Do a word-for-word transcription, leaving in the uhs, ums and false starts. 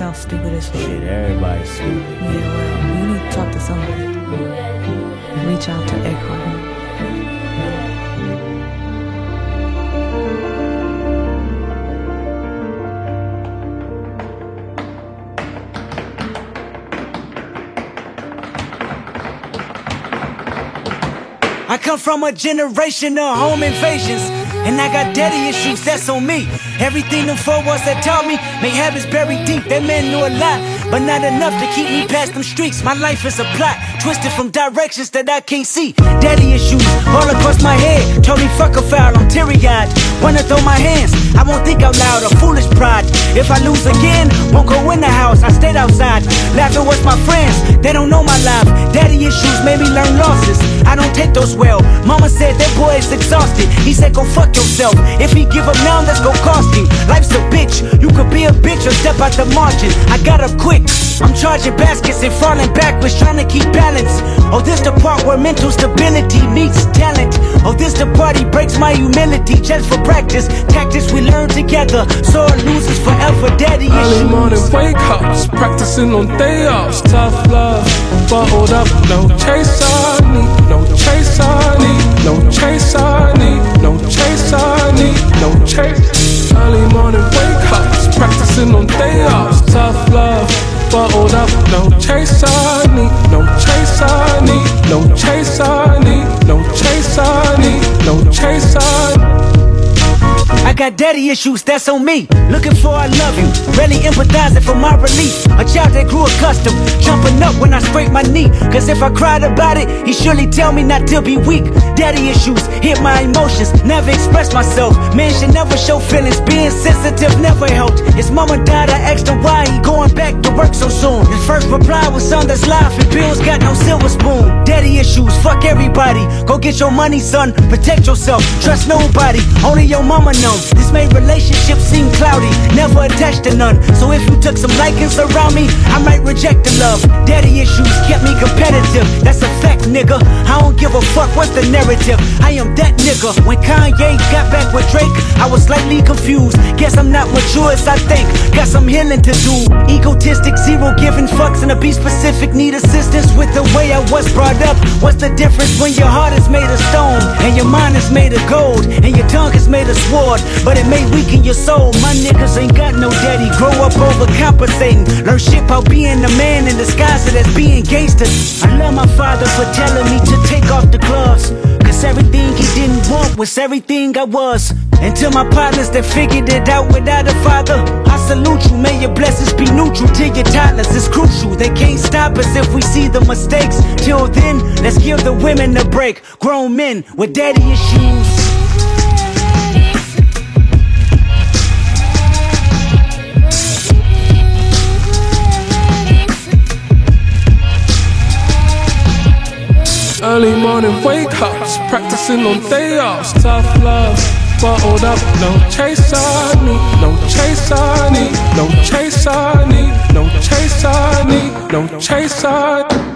sound stupid as fuck. Shit, everybody's stupid. Yeah, well, you need to talk to somebody. Reach out to Eckhart. I come from a generation of home invasions, and I got daddy issues, that's on me. Everything them four walls that taught me, may habits buried deep. That man knew a lot, but not enough to keep me past them streets. My life is a plot, twisted from directions that I can't see. Daddy issues all across my head, told me fuck a foul, I'm teary-eyed. Wanna throw my hands, I won't think out loud, a foolish pride. If I lose again, won't go in the house, I stayed outside, laughing with my friends, they don't know my life. Daddy issues made me learn losses, I don't take those well. Mama said that boy is exhausted, he said go fuck yourself. If he give up now, that's gon' cost him. Life's a bitch, you could be a bitch or step out the margin. I got up quick, I'm charging baskets and falling backwards, trying to keep balance. Oh, this the part where mental stability meets talent. Oh, this the part he breaks my humility just for practice. Tactics we learn together, sore losers forever. Daddy issues. Early morning wake ups, practicing on day offs. Tough love, bottled up, no chase I need, no chase I need, no chase I need, no chase I need, no chase. Early morning wake ups, practicing on day offs. Tough love, bottled up, no chase I need, no chase I need, no chase I need, no chase I need, no chase I need. I got daddy issues, that's on me. Looking for I love you, really empathizing for my relief. A child that grew accustomed, jumping up when I scrape my knee. Cause if I cried about it, he surely tell me not to be weak. Daddy issues hit my emotions, never express myself. Man should never show feelings, being sensitive never helped. His mama died, I asked him why he going back to work so soon. His first reply was son, that's life and bills got no silver spoon. Daddy issues, fuck everybody. Go get your money son, protect yourself, trust nobody, only your mama knows. This made relationships seem cloudy, never attached to none. So if you took some likings around me, I might reject the love. Daddy issues kept me competitive, that's a fact nigga. I don't give a fuck what's the narrative, I am that nigga. When Kanye got back with Drake, I was slightly confused. Guess I'm not mature as I think, got some healing to do. Egotistic, zero giving fucks, and to be specific, need assistance with the way I was brought up. What's the difference when your heart is made of stone, and your mind is made of gold, and your tongue is made of sword, but it may weaken your soul. My niggas ain't got no daddy, grow up overcompensating. Learn shit about being a man in disguise, so that's being gangster. I love my father for telling me to take off the gloves, cause everything he didn't want was everything I was. And to my partners that figured it out without a father, I salute you, may your blessings be neutral to your toddlers. It's crucial, they can't stop us if we see the mistakes. Till then, let's give the women a break. Grown men with daddy issues. Early morning wake ups, practicing on day offs. Tough love, bottled up, no chase I need, no chase I need, no chase I need, no chase I need, no chase I need.